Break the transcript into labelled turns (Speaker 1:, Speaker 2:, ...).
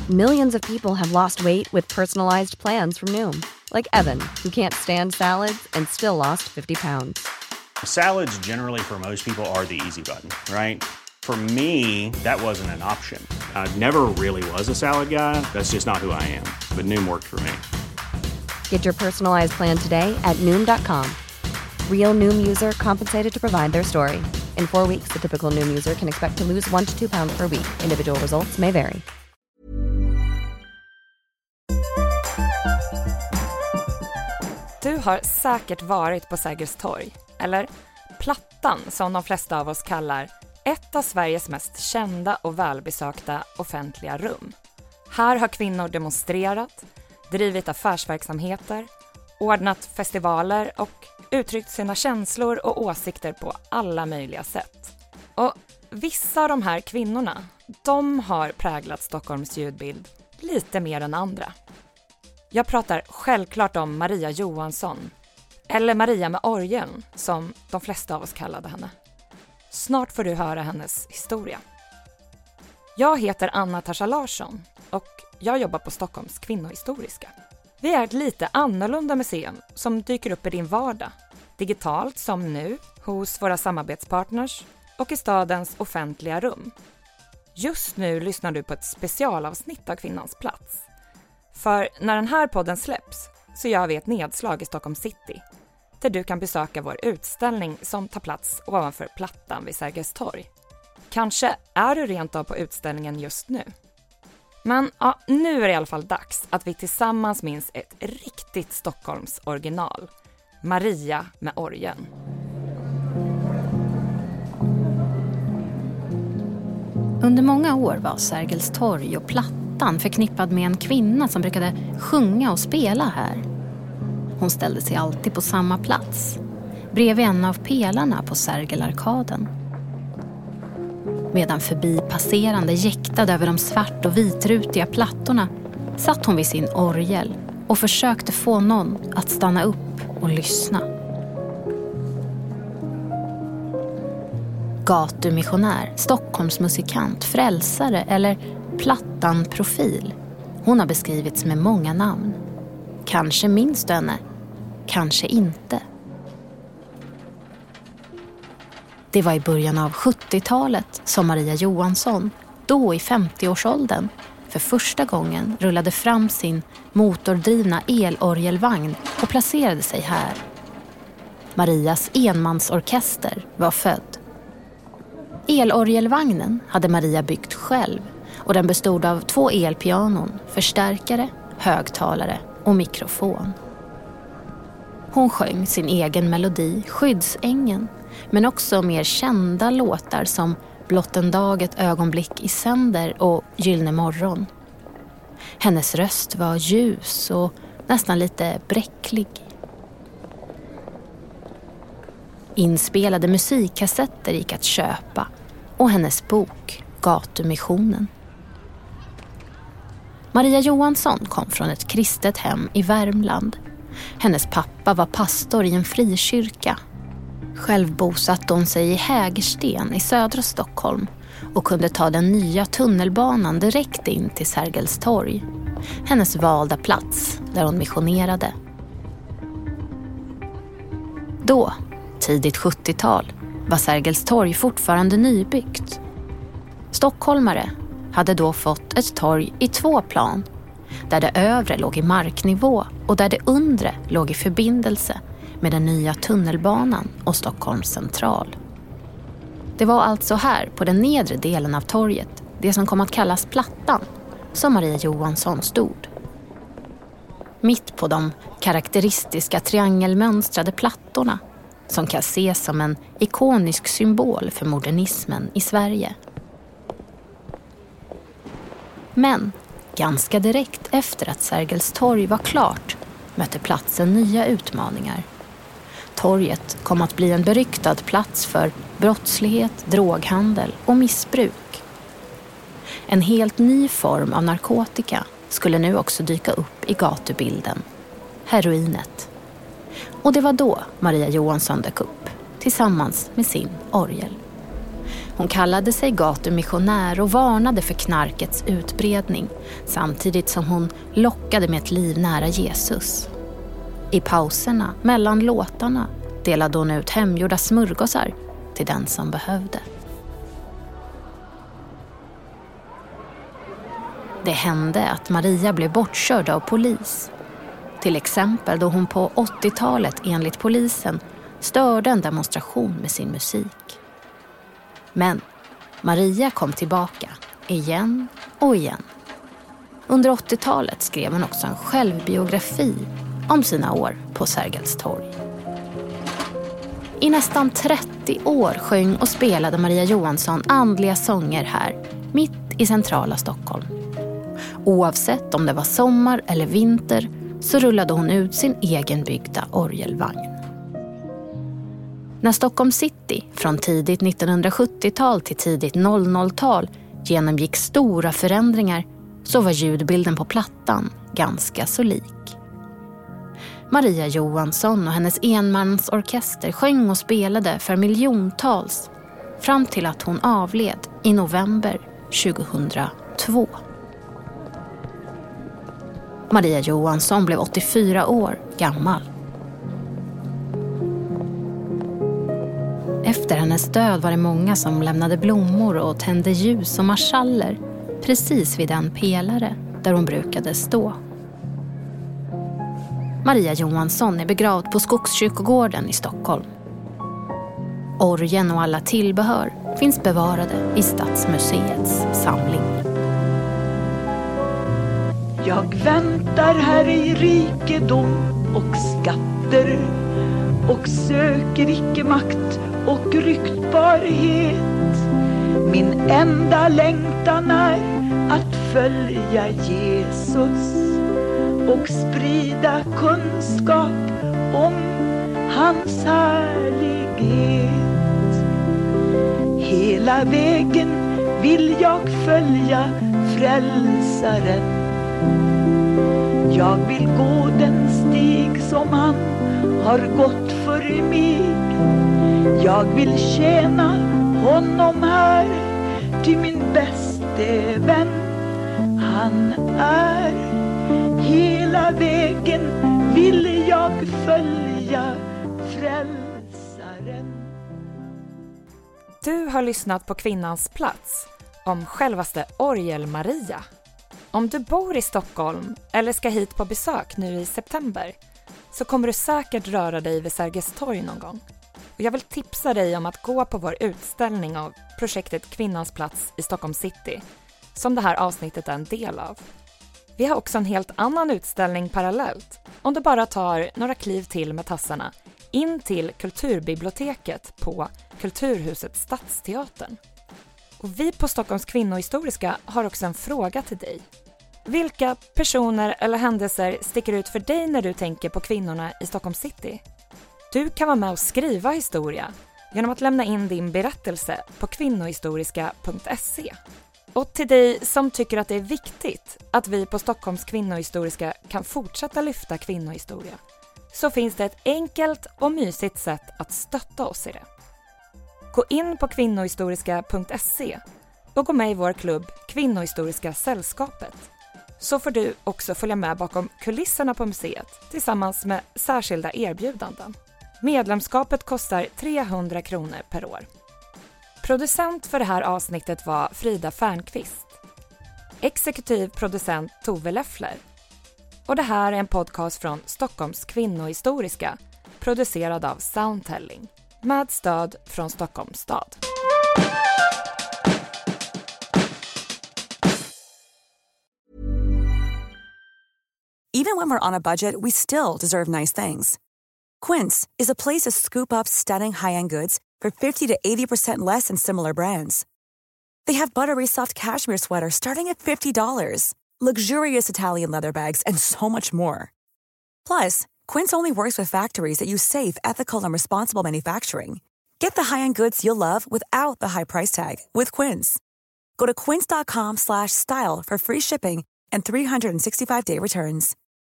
Speaker 1: Millions of people have lost weight with personalized plans from Noom. Like Evan, who can't stand salads and still lost 50 pounds.
Speaker 2: Salads generally for most people are the easy button, right? For me, that wasn't an option. I never really was a salad guy. That's just not who I am. But Noom worked for me.
Speaker 1: Get your personalized plan today at Noom.com. Real Noom user compensated to provide their story. In 4 weeks, the typical Noom user can expect to lose 1 to 2 pounds per week. Individual results may vary.
Speaker 3: Du har säkert varit på Sergels torg, eller Plattan som de flesta av oss kallar ett av Sveriges mest kända och välbesökta offentliga rum. Här har kvinnor demonstrerat, drivit affärsverksamheter, ordnat festivaler och uttryckt sina känslor och åsikter på alla möjliga sätt. Och vissa av de här kvinnorna, de har präglat Stockholms ljudbild lite mer än andra. Jag pratar självklart om Maria Johansson, eller Maria med orgeln som de flesta av oss kallade henne. Snart får du höra hennes historia. Jag heter Anna Tasha Larsson och jag jobbar på Stockholms kvinnohistoriska. Vi är ett lite annorlunda museum som dyker upp i din vardag. Digitalt som nu, hos våra samarbetspartners och i stadens offentliga rum. Just nu lyssnar du på ett specialavsnitt av Kvinnans plats. För när den här podden släpps så gör vi ett nedslag i Stockholm city. Där du kan besöka vår utställning som tar plats ovanför Plattan vid Sergels torg. Kanske är du rent av på utställningen just nu. Men ja, nu är det i alla fall dags att vi tillsammans minns ett riktigt Stockholms original. Maria med orgeln.
Speaker 4: Under många år var Sergels torg och Plattan förknippad med en kvinna som brukade sjunga och spela här. Hon ställde sig alltid på samma plats, bredvid en av pelarna på Sergelarkaden. Medan förbipasserande jäktade över de svart- och vitrutiga plattorna satt hon vid sin orgel och försökte få någon att stanna upp och lyssna. Gatumissionär, Stockholmsmusikant, frälsare eller Plattan-profil. Hon har beskrivits med många namn. Kanske minns du henne, kanske inte. Det var i början av 70-talet som Maria Johansson, då i 50-årsåldern, för första gången rullade fram sin motordrivna elorgelvagn och placerade sig här. Marias enmansorkester var född. Elorgelvagnen hade Maria byggt själv och den bestod av 2 elpianon, förstärkare, högtalare och mikrofon. Hon sjöng sin egen melodi, Skyddsängen, men också mer kända låtar som Blott en dag, ett ögonblick i sänder och Gyllene morgon. Hennes röst var ljus och nästan lite bräcklig. Inspelade musikkassetter gick att köpa och hennes bok Gatumissionen. Maria Johansson kom från ett kristet hem i Värmland. Hennes pappa var pastor i en frikyrka. Själv bosatte hon sig i Hägersten i södra Stockholm och kunde ta den nya tunnelbanan direkt in till Sergels torg. Hennes valda plats där hon missionerade. Då, tidigt 70-tal, var Sergels torg fortfarande nybyggt. Stockholmare hade då fått ett torg i 2 plan, där det övre låg i marknivå och där det undre låg i förbindelse med den nya tunnelbanan och Stockholms central. Det var alltså här på den nedre delen av torget, det som kom att kallas Plattan, som Maria Johansson stod. Mitt på de karaktäristiska triangelmönstrade plattorna som kan ses som en ikonisk symbol för modernismen i Sverige. Men ganska direkt efter att Sergels torg var klart mötte platsen nya utmaningar. Torget kom att bli en beryktad plats för brottslighet, droghandel och missbruk. En helt ny form av narkotika skulle nu också dyka upp i gatubilden. Heroinet. Och det var då Maria Johansson dök upp, tillsammans med sin orgel. Hon kallade sig gatumissionär och varnade för knarkets utbredning, samtidigt som hon lockade med ett liv nära Jesus. I pauserna mellan låtarna delade hon ut hemgjorda smörgåsar till den som behövde. Det hände att Maria blev bortkörd av polis. Till exempel då hon på 80-talet enligt polisen störde en demonstration med sin musik. Men Maria kom tillbaka igen och igen. Under 80-talet skrev hon också en självbiografi om sina år på Sergels torg. I nästan 30 år sjöng och spelade Maria Johansson andliga sånger här, mitt i centrala Stockholm. Oavsett om det var sommar eller vinter så rullade hon ut sin egenbyggda orgelvagn. När Stockholm City från tidigt 1970-tal till tidigt 00-tal genomgick stora förändringar så var ljudbilden på plattan ganska så lik. Maria Johansson och hennes enmansorkester sjöng och spelade för miljontals fram till att hon avled i november 2002. Maria Johansson blev 84 år gammal. Efter hennes död var det många som lämnade blommor och tände ljus och marschaller precis vid den pelare där hon brukade stå. Maria Johansson är begravd på Skogskyrkogården i Stockholm. Orgeln och alla tillbehör finns bevarade i Stadsmuseets samling.
Speaker 5: Jag väntar här i rikedom och skatter och söker icke makt och ryktbarhet. Min enda längtan är att följa Jesus och sprida kunskap om hans härlighet. Hela vägen vill jag följa frälsaren. Jag vill gå den stig som han har gått för mig. Jag vill tjäna honom här till min bäste vän. Han är hela vägen vill jag följa frälsaren.
Speaker 3: Du har lyssnat på Kvinnans plats om självaste Orgel-Maria. Om du bor i Stockholm eller ska hit på besök nu i september så kommer du säkert röra dig vid Sergels torg någon gång. Och jag vill tipsa dig om att gå på vår utställning av projektet Kvinnans plats i Stockholm City som det här avsnittet är en del av. Vi har också en helt annan utställning parallellt om du bara tar några kliv till med tassarna in till Kulturbiblioteket på Kulturhuset Stadsteatern. Och vi på Stockholms kvinnohistoriska har också en fråga till dig. Vilka personer eller händelser sticker ut för dig när du tänker på kvinnorna i Stockholm City? Du kan vara med och skriva historia genom att lämna in din berättelse på kvinnohistoriska.se. Och till dig som tycker att det är viktigt att vi på Stockholms kvinnohistoriska kan fortsätta lyfta kvinnohistoria så finns det ett enkelt och mysigt sätt att stötta oss i det. Gå in på kvinnohistoriska.se och gå med i vår klubb Kvinnohistoriska sällskapet. Så får du också följa med bakom kulisserna på museet tillsammans med särskilda erbjudanden. Medlemskapet kostar 300 kronor per år. Producent för det här avsnittet var Frida Färnqvist. Exekutiv producent Tove Leffler. Och det här är en podcast från Stockholms kvinnohistoriska producerad av Soundtelling med stöd från Stockholms stad.
Speaker 6: Even when we're on a budget, we still deserve nice things. Quince is a place to scoop up stunning high-end goods for 50 to 80% less than similar brands. They have buttery soft cashmere sweaters starting at $50, luxurious Italian leather bags, and so much more. Plus, Quince only works with factories that use safe, ethical, and responsible manufacturing. Get the high-end goods you'll love without the high price tag with Quince. Go to quince.com/style for free shipping and 365-day returns.